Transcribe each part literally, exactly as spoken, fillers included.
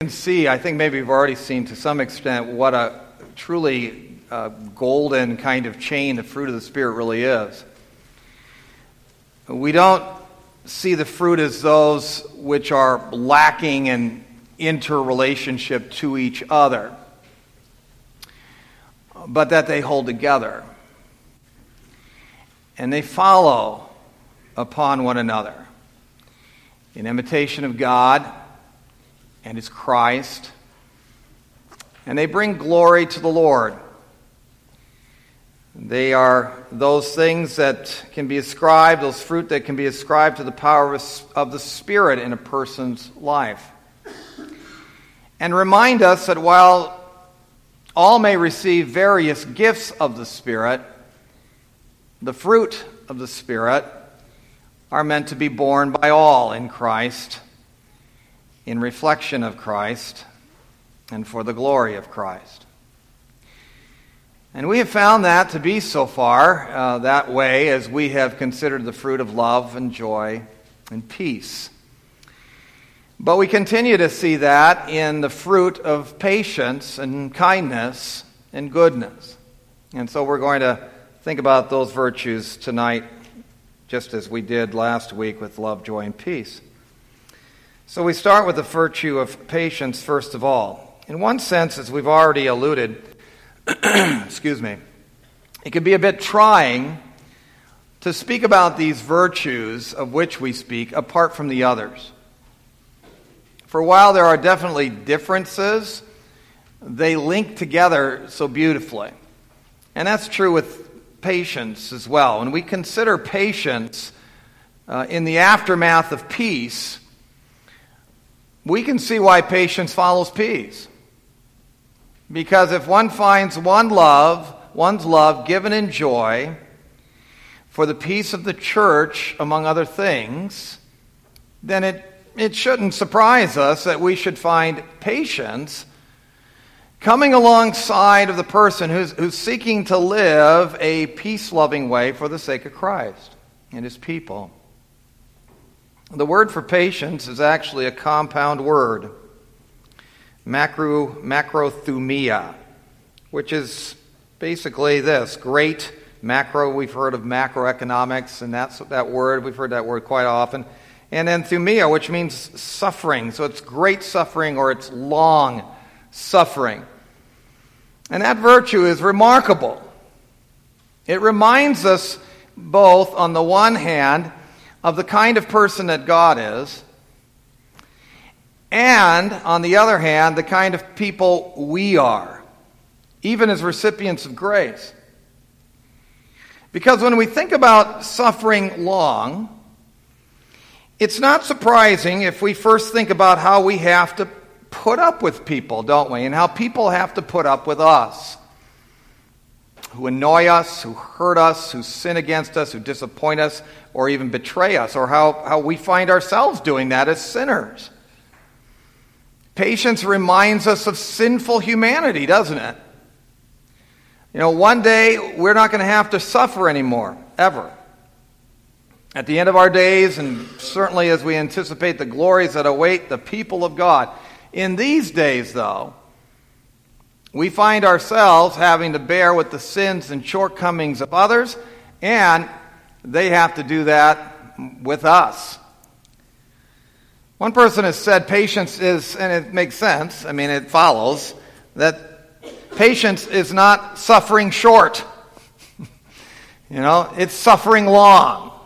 see, I think maybe we've already seen to some extent what a truly uh, golden kind of chain the fruit of the Spirit really is. We don't see the fruit as those which are lacking in interrelationship to each other, but that they hold together. And they follow upon one another in imitation of God and His Christ, and they bring glory to the Lord. They are those things that can be ascribed, those fruit that can be ascribed to the power of the Spirit in a person's life. And remind us that while all may receive various gifts of the Spirit, the fruit of the Spirit are meant to be borne by all in Christ, in reflection of Christ, and for the glory of Christ. And we have found that to be so far uh, that way as we have considered the fruit of love and joy and peace. But we continue to see that in the fruit of patience and kindness and goodness. And so we're going to think about those virtues tonight, just as we did last week with love, joy, and peace. So we start with the virtue of patience first of all. In one sense, as we've already alluded, excuse me, it can be a bit trying to speak about these virtues of which we speak apart from the others. For while there are definitely differences, they link together so beautifully. And that's true with patience as well. When we consider patience uh, in the aftermath of peace, we can see why patience follows peace. Because if one finds one love, one's love given in joy for the peace of the church, among other things, then it, it shouldn't surprise us that we should find patience coming alongside of the person who's, who's seeking to live a peace-loving way for the sake of Christ and His people. The word for patience is actually a compound word. Macro, macrothumia, which is basically this, great macro, we've heard of macroeconomics, and that's that word, we've heard that word quite often, and then thumia, which means suffering, so it's great suffering or it's long suffering. And that virtue is remarkable. It reminds us both, on the one hand, of the kind of person that God is, and, on the other hand, the kind of people we are, even as recipients of grace. Because when we think about suffering long, it's not surprising if we first think about how we have to put up with people, don't we? And how people have to put up with us. Who annoy us, who hurt us, who sin against us, who disappoint us, or even betray us, or how, how we find ourselves doing that as sinners. Patience reminds us of sinful humanity, doesn't it? You know, one day we're not going to have to suffer anymore, ever. At the end of our days, and certainly as we anticipate the glories that await the people of God. In these days, though, we find ourselves having to bear with the sins and shortcomings of others, and they have to do that with us. One person has said patience is, and it makes sense, I mean it follows, that patience is not suffering short. You know, it's suffering long.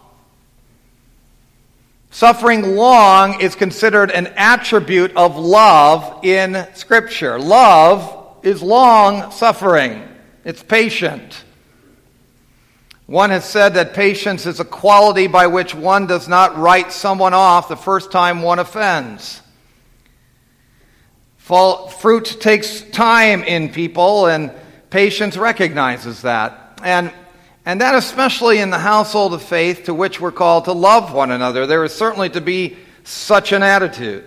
Suffering long is considered an attribute of love in Scripture. Love is long suffering. It's patient. One has said that patience is a quality by which one does not write someone off the first time one offends. Fruit takes time in people, and patience recognizes that. And, and that especially in the household of faith to which we're called to love one another. There is certainly to be such an attitude.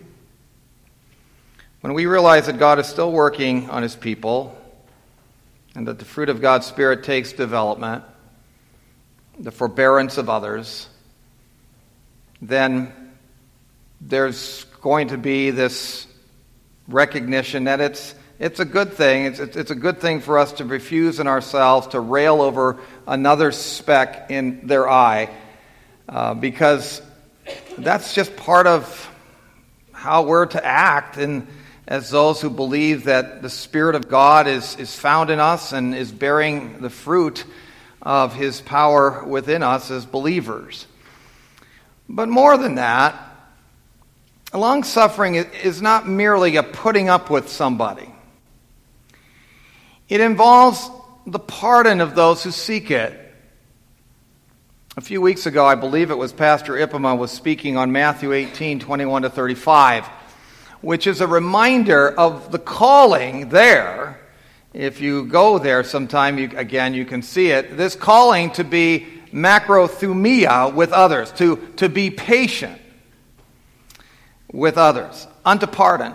When we realize that God is still working on His people, and that the fruit of God's Spirit takes development, the forbearance of others, then there's going to be this recognition that it's it's a good thing. It's, it's, it's a good thing for us to refuse in ourselves to rail over another speck in their eye, uh, because that's just part of how we're to act in, as those who believe that the Spirit of God is, is found in us and is bearing the fruit of His power within us as believers. But more than that, long-suffering is not merely a putting up with somebody. It involves the pardon of those who seek it. A few weeks ago, I believe it was Pastor Ipama was speaking on Matthew eighteen, twenty-one to thirty-five, which is a reminder of the calling there. If you go there sometime, you, again, you can see it. This calling to be macrothumia with others, to, to be patient with others, unto pardon.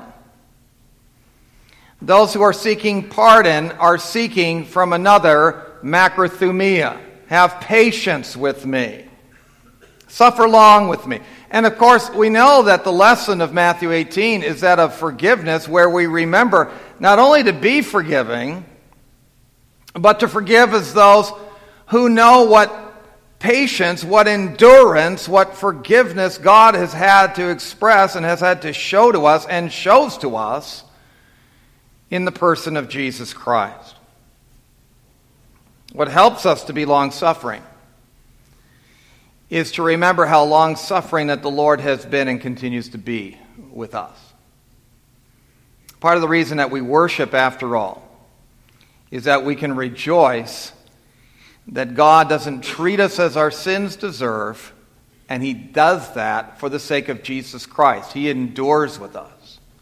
Those who are seeking pardon are seeking from another macrothumia. Have patience with me. Suffer long with me. And of course, we know that the lesson of Matthew eighteen is that of forgiveness, where we remember not only to be forgiving, but to forgive as those who know what patience, what endurance, what forgiveness God has had to express and has had to show to us and shows to us in the person of Jesus Christ. What helps us to be long-suffering is to remember how long-suffering that the Lord has been and continues to be with us. Part of the reason that we worship, after all, is that we can rejoice that God doesn't treat us as our sins deserve, and He does that for the sake of Jesus Christ. He endures with us.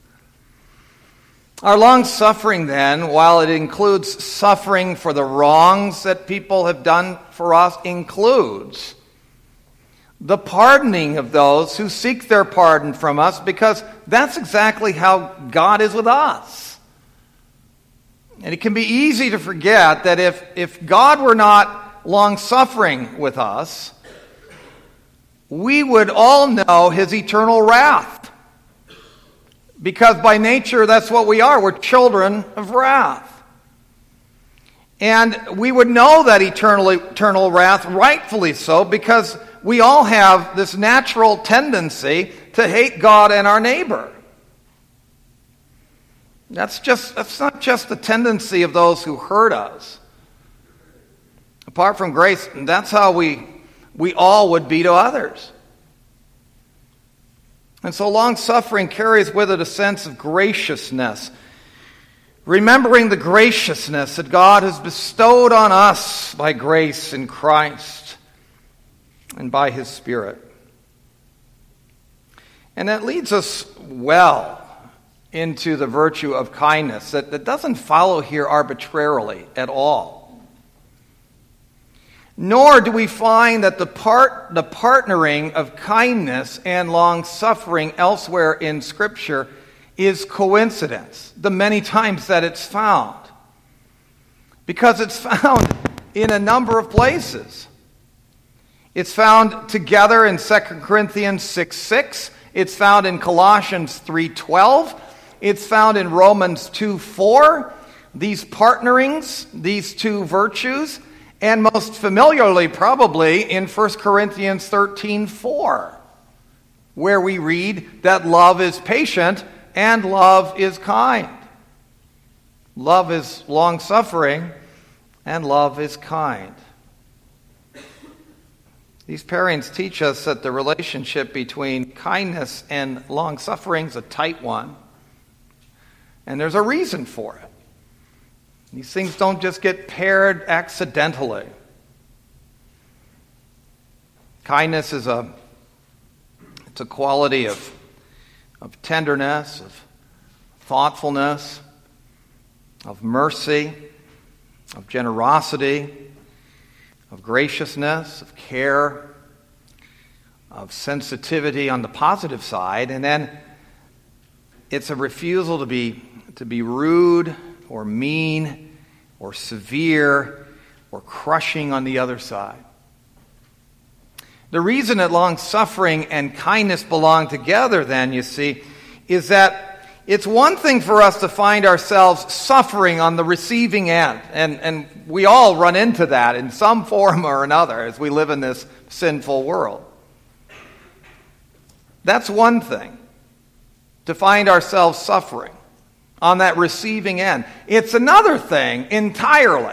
Our long-suffering, then, while it includes suffering for the wrongs that people have done for us, includes the pardoning of those who seek their pardon from us, because that's exactly how God is with us. And it can be easy to forget that if, if God were not long-suffering with us, we would all know His eternal wrath. Because by nature, that's what we are. We're children of wrath. And we would know that eternal, eternal wrath, rightfully so, because we all have this natural tendency to hate God and our neighbor. That's just that's not just the tendency of those who hurt us. Apart from grace, that's how we we all would be to others. And so long-suffering carries with it a sense of graciousness, remembering the graciousness that God has bestowed on us by grace in Christ and by His Spirit. And that leads us well into the virtue of kindness that, that doesn't follow here arbitrarily at all. Nor do we find that the part, the partnering of kindness and long-suffering elsewhere in Scripture is coincidence, the many times that it's found. Because it's found in a number of places. It's found together in Second Corinthians six six. It's found in Colossians three twelve. It's found in Romans two four. These partnerings, these two virtues, and most familiarly probably in First Corinthians thirteen four, where we read that love is patient and love is kind. Love is long-suffering and love is kind. These pairings teach us that the relationship between kindness and long-suffering is a tight one, and there's a reason for it. These things don't just get paired accidentally. Kindness is a it's a quality of, of tenderness, of thoughtfulness, of mercy, of generosity, of graciousness, of care, of sensitivity on the positive side, and then it's a refusal to be to be rude or mean, or severe, or crushing on the other side. The reason that long-suffering and kindness belong together, then, you see, is that It's one thing for us to find ourselves suffering on the receiving end, and, and we all run into that in some form or another as we live in this sinful world. That's one thing, to find ourselves suffering on that receiving end. It's another thing entirely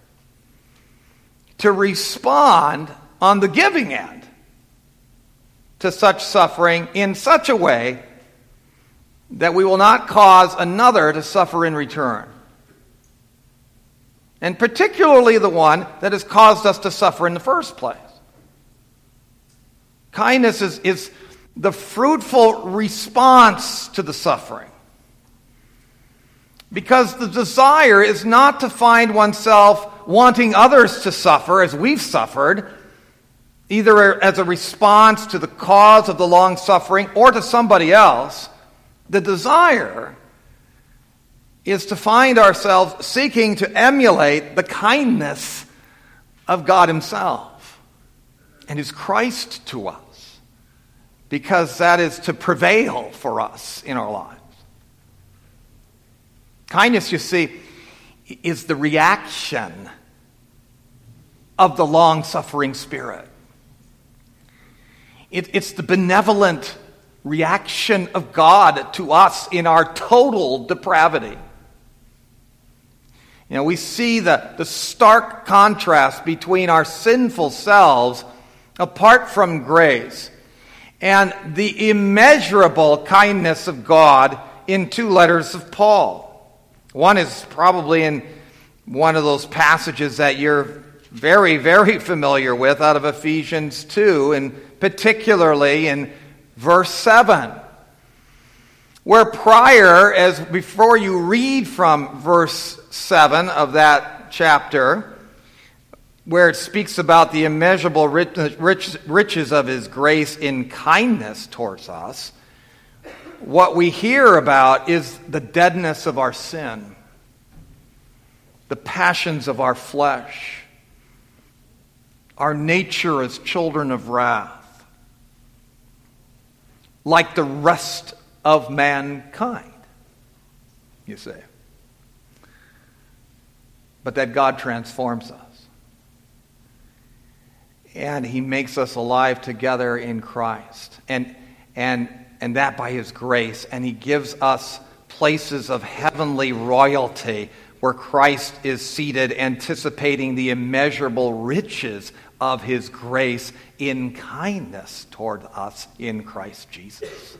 to respond on the giving end to such suffering in such a way that we will not cause another to suffer in return. And particularly the one that has caused us to suffer in the first place. Kindness is, is the fruitful response to the suffering. Because the desire is not to find oneself wanting others to suffer as we've suffered, either as a response to the cause of the long suffering or to somebody else. The desire is to find ourselves seeking to emulate the kindness of God Himself and His Christ to us, because that is to prevail for us in our lives. Kindness, you see, is the reaction of the long-suffering Spirit. It, it's the benevolent reaction of God to us in our total depravity. You know, we see the, the stark contrast between our sinful selves apart from grace and the immeasurable kindness of God in two letters of Paul. One is probably in one of those passages that you're very, very familiar with out of Ephesians two, and particularly in verse seven, where prior, as before you read from verse seven of that chapter, where it speaks about the immeasurable riches of His grace in kindness towards us, what we hear about is the deadness of our sin, the passions of our flesh, our nature as children of wrath, like the rest of mankind, you say. But that God transforms us. And He makes us alive together in Christ. And, and, and that by His grace. And He gives us places of heavenly royalty where Christ is seated, anticipating the immeasurable riches of His grace in kindness toward us in Christ Jesus.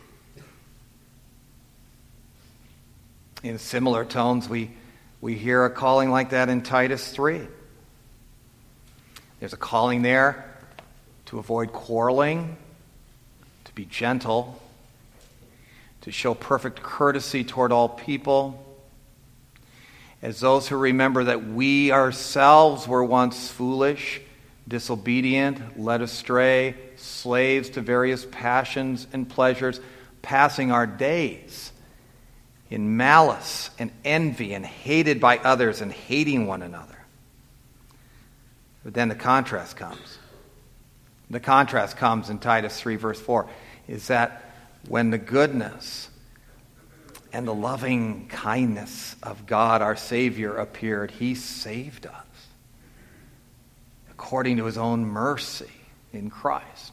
In similar tones, we, we hear a calling like that in Titus three. There's a calling there to avoid quarreling, to be gentle, to show perfect courtesy toward all people, as those who remember that we ourselves were once foolish, disobedient, led astray, slaves to various passions and pleasures, passing our days in malice and envy and hated by others and hating one another. But then the contrast comes. The contrast comes in Titus three, verse four, is that when the goodness and the loving kindness of God, our Savior, appeared, He saved us according to His own mercy in Christ.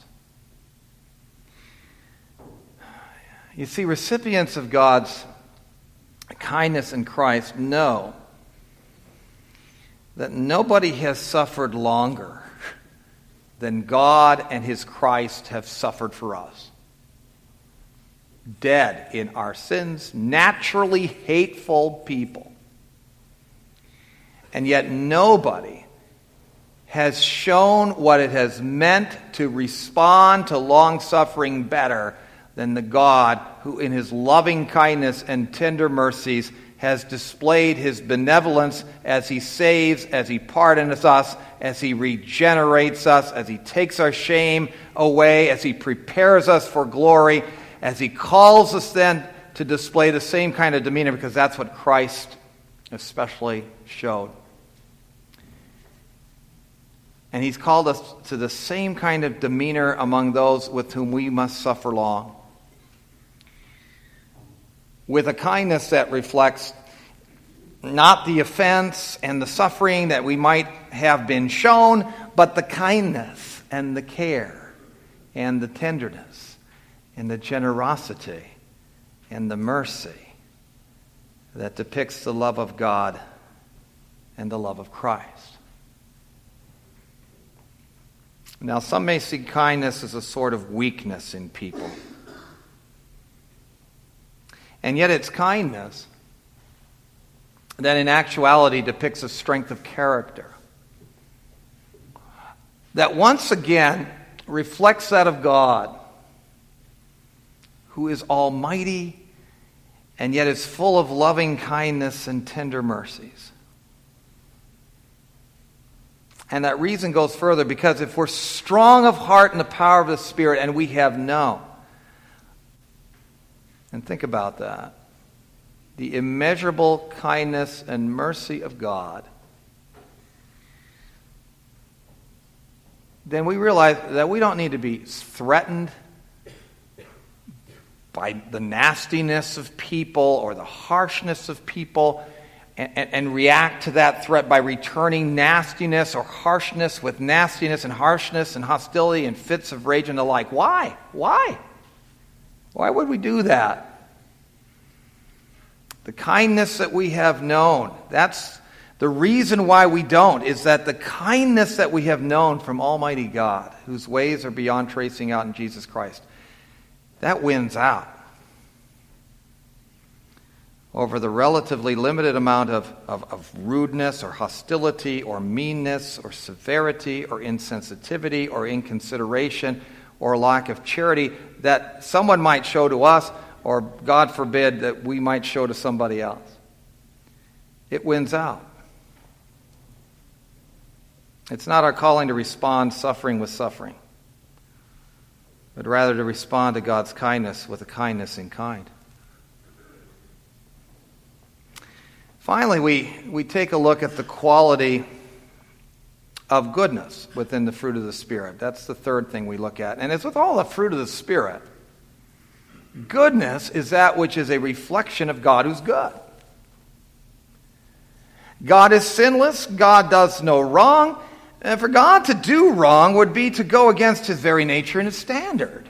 You see, recipients of God's kindness in Christ know that nobody has suffered longer than God and His Christ have suffered for us. Dead in our sins, naturally hateful people. And yet nobody has shown what it has meant to respond to long-suffering better than the God who in His loving kindness and tender mercies has displayed His benevolence as He saves, as He pardons us, as He regenerates us, as He takes our shame away, as He prepares us for glory, as He calls us then to display the same kind of demeanor, because that's what Christ especially showed. And He's called us to the same kind of demeanor among those with whom we must suffer long. with a kindness that reflects not the offense and the suffering that we might have been shown, but the kindness and the care and the tenderness and the generosity and the mercy that depicts the love of God and the love of Christ. Now, some may see kindness as a sort of weakness in people. And yet it's kindness that in actuality depicts a strength of character that once again reflects that of God, who is almighty and yet is full of loving kindness and tender mercies. And that reason goes further, because if we're strong of heart in the power of the Spirit, and we have known, and think about that, the immeasurable kindness and mercy of God, then we realize that we don't need to be threatened by the nastiness of people or the harshness of people, and, and, and react to that threat by returning nastiness or harshness with nastiness and harshness and hostility and fits of rage and the like. Why? Why? Why would we do that? The kindness that we have known, that's the reason why we don't, is that the kindness that we have known from Almighty God, whose ways are beyond tracing out in Jesus Christ, that wins out over the relatively limited amount of, of, of rudeness or hostility or meanness or severity or insensitivity or inconsideration or lack of charity that someone might show to us, or God forbid that we might show to somebody else. It wins out. It's not our calling to respond suffering with suffering, but rather to respond to God's kindness with a kindness in kind. Finally, we, we take a look at the quality of goodness within the fruit of the Spirit. That's the third thing we look at. And as with all the fruit of the Spirit, goodness is that which is a reflection of God who's good. God is sinless. God does no wrong. And for God to do wrong would be to go against His very nature and His standard.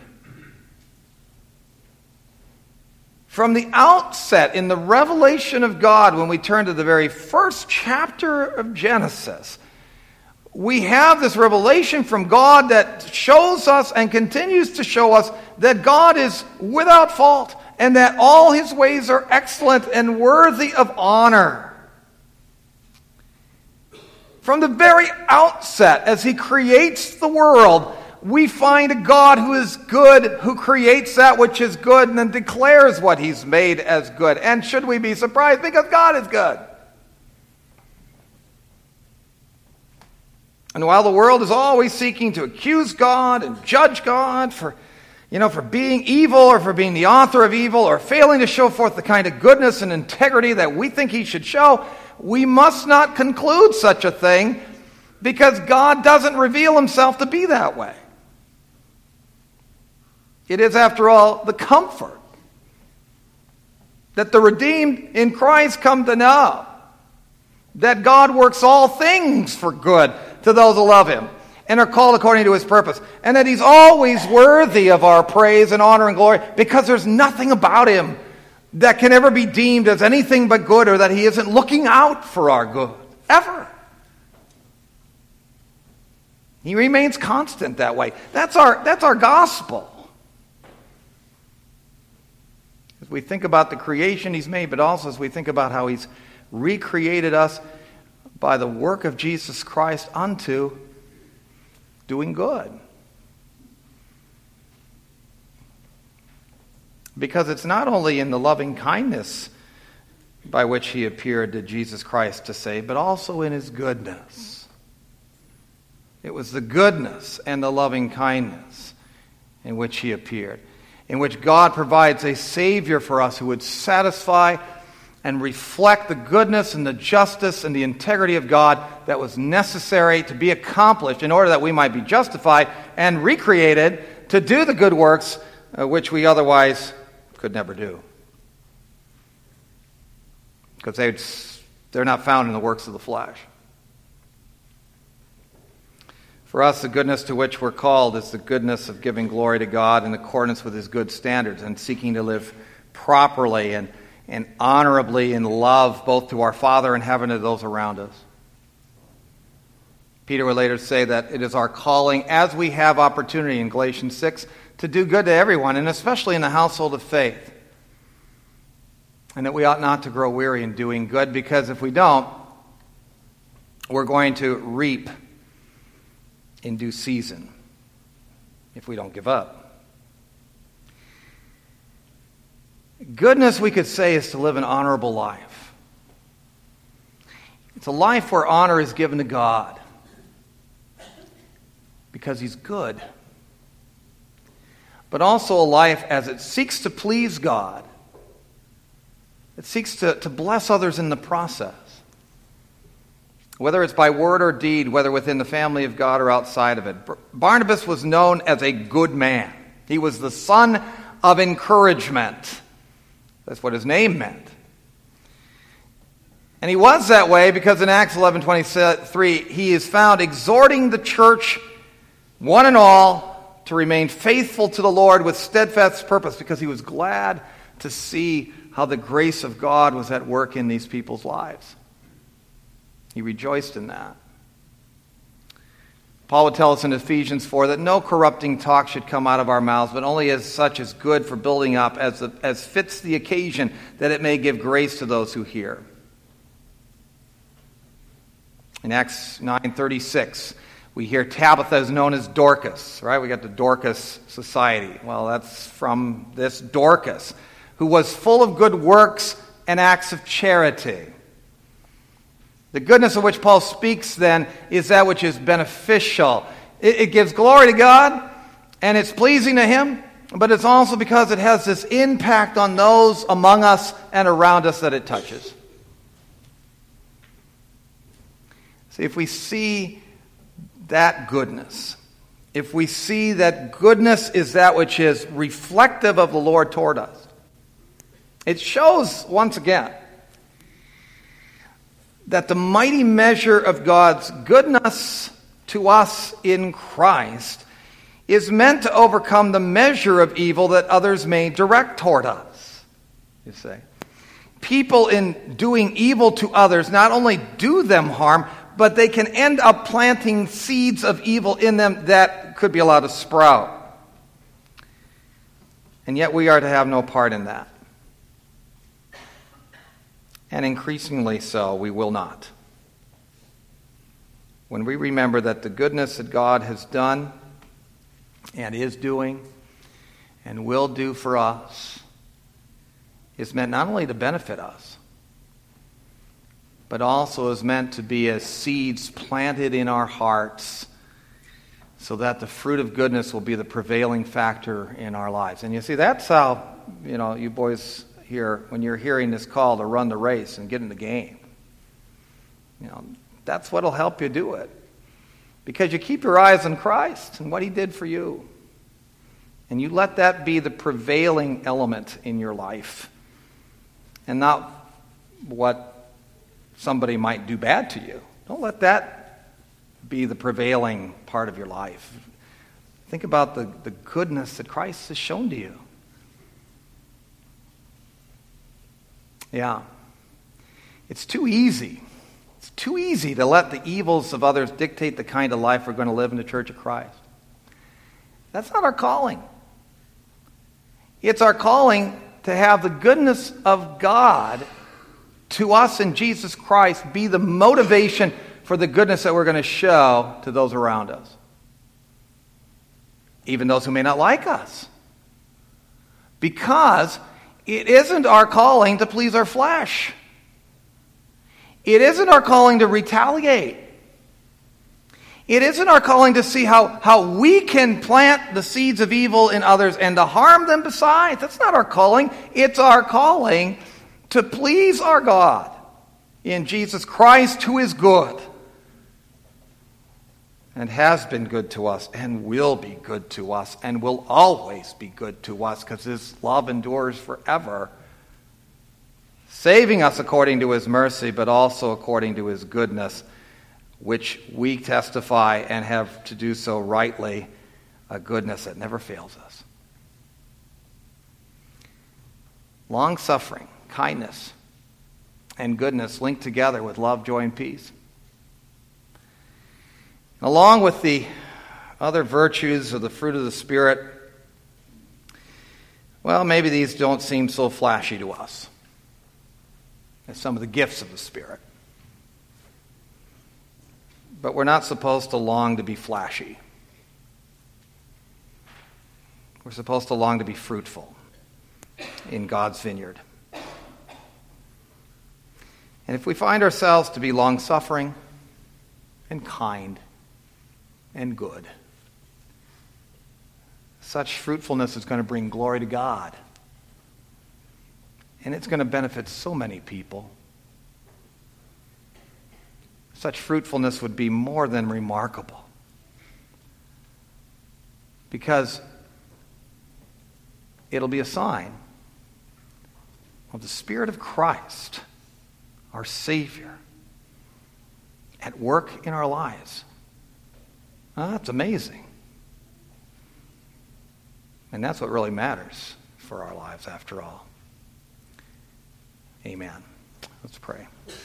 From the outset, in the revelation of God, when we turn to the very first chapter of Genesis, we have this revelation from God that shows us and continues to show us that God is without fault and that all His ways are excellent and worthy of honor. From the very outset, as He creates the world, we find a God who is good, who creates that which is good and then declares what He's made as good. And should we be surprised? Because God is good. And while the world is always seeking to accuse God and judge God for, you know, for being evil or for being the author of evil or failing to show forth the kind of goodness and integrity that we think He should show, we must not conclude such a thing, because God doesn't reveal Himself to be that way. It is, after all, the comfort that the redeemed in Christ come to know, that God works all things for good to those who love Him and are called according to His purpose, and that He's always worthy of our praise and honor and glory, because there's nothing about Him that can ever be deemed as anything but good, or that He isn't looking out for our good, ever. He remains constant that way. That's our, that's our gospel. As we think about the creation He's made, but also as we think about how He's recreated us by the work of Jesus Christ unto doing good. Because it's not only in the loving kindness by which He appeared to Jesus Christ to save, but also in His goodness. It was the goodness and the loving kindness in which He appeared, in which God provides a Savior for us who would satisfy and reflect the goodness and the justice and the integrity of God that was necessary to be accomplished in order that we might be justified and recreated to do the good works uh, which we otherwise could never do. because they, they're not found in the works of the flesh. For us, the goodness to which we're called is the goodness of giving glory to God in accordance with His good standards and seeking to live properly and, and honorably in love both to our Father in heaven and to those around us. Peter would later say that it is our calling, as we have opportunity in Galatians six, to do good to everyone, and especially in the household of faith. And that we ought not to grow weary in doing good, because if we don't, we're going to reap in due season if we don't give up. Goodness, we could say, is to live an honorable life. It's a life where honor is given to God because He's good. But also a life as it seeks to please God. It seeks to, to bless others in the process. Whether it's by word or deed, whether within the family of God or outside of it. Barnabas was known as a good man. He was the son of encouragement. That's what his name meant. And he was that way because in Acts eleven twenty-three, he is found exhorting the church, one and all, to remain faithful to the Lord with steadfast purpose, because he was glad to see how the grace of God was at work in these people's lives. He rejoiced in that. Paul would tell us in Ephesians four that no corrupting talk should come out of our mouths, but only as such as good for building up, as, the, as fits the occasion, that it may give grace to those who hear. In Acts nine thirty-six, we hear Tabitha is known as Dorcas, right? We got the Dorcas Society. Well, that's from this Dorcas, who was full of good works and acts of charity. The goodness of which Paul speaks, then, is that which is beneficial. It, it gives glory to God, and it's pleasing to Him, but it's also because it has this impact on those among us and around us that it touches. See, if we see that goodness, if we see that goodness is that which is reflective of the Lord toward us, it shows, once again, that the mighty measure of God's goodness to us in Christ is meant to overcome the measure of evil that others may direct toward us, you say. People in doing evil to others not only do them harm, but they can end up planting seeds of evil in them that could be allowed to sprout. And yet we are to have no part in that. And increasingly so, we will not. When we remember that the goodness that God has done and is doing and will do for us is meant not only to benefit us, but also is meant to be as seeds planted in our hearts so that the fruit of goodness will be the prevailing factor in our lives. And you see, that's how, you know, you boys here, when you're hearing this call to run the race and get in the game, you know, that's what'll help you do it. Because you keep your eyes on Christ and what He did for you. And you let that be the prevailing element in your life. And not what somebody might do bad to you. Don't let that be the prevailing part of your life. Think about the, the goodness that Christ has shown to you. Yeah. It's too easy. It's too easy to let the evils of others dictate the kind of life we're going to live in the Church of Christ. That's not our calling. It's our calling to have the goodness of God to us in Jesus Christ be the motivation for the goodness that we're going to show to those around us. Even those who may not like us. Because it isn't our calling to please our flesh. It isn't our calling to retaliate. It isn't our calling to see how, how we can plant the seeds of evil in others and to harm them besides. That's not our calling. It's our calling to please our God in Jesus Christ, who is good and has been good to us and will be good to us and will always be good to us because His love endures forever. saving us according to his mercy, but also according to his goodness, which we testify and have to do so rightly, a goodness that never fails us. Long-suffering, kindness, and goodness linked together with love, joy, and peace. Along with the other virtues of the fruit of the Spirit, well, maybe these don't seem so flashy to us as some of the gifts of the Spirit. But we're not supposed to long to be flashy. We're supposed to long to be fruitful in God's vineyard. And if we find ourselves to be long-suffering and kind and good, such fruitfulness is going to bring glory to God. And it's going to benefit so many people. Such fruitfulness would be more than remarkable. Because it'll be a sign of the Spirit of Christ, our Savior, at work in our lives. Oh, that's amazing. And that's what really matters for our lives after all. Amen. Let's pray.